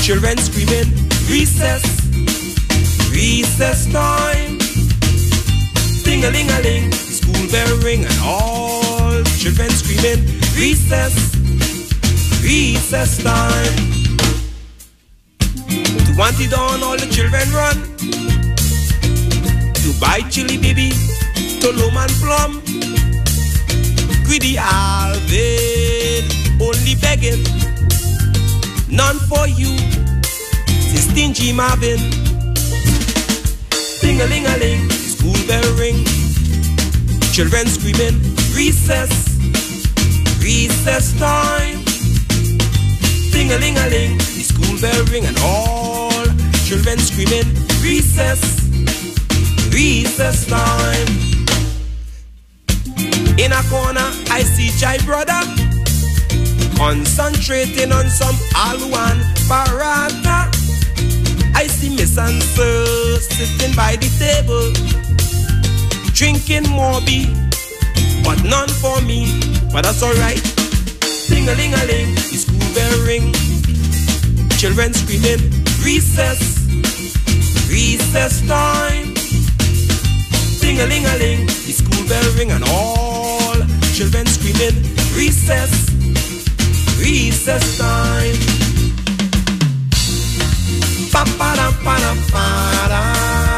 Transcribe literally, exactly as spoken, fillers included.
children screaming, recess, recess time. Ding-a-ling-a-ling, school bell ring, and all children screaming, recess, recess time. To want it on, all the children run. To buy chili baby, to loam and plum. Greedy Alvin, only begging, none for you, say stingy Marvin. Ding-a-ling-a-ling, school bell ring, children screaming, recess, recess time. Ding-a-ling-a-ling, the school bell ring, and all children screaming, recess, recess time. In a corner, I see Jai brother concentrating on some aloo and paratha. I see Miss and Sir sitting by the table, drinking Morbi, but none for me, but that's alright. Ding-a-ling-a-ling, the school bell ring, children screaming, recess, recess time. Ding-a-ling-a-ling, the school bell ring, and all children screaming, recess, recess time. Pa-pa-da-pa-da-pa-da.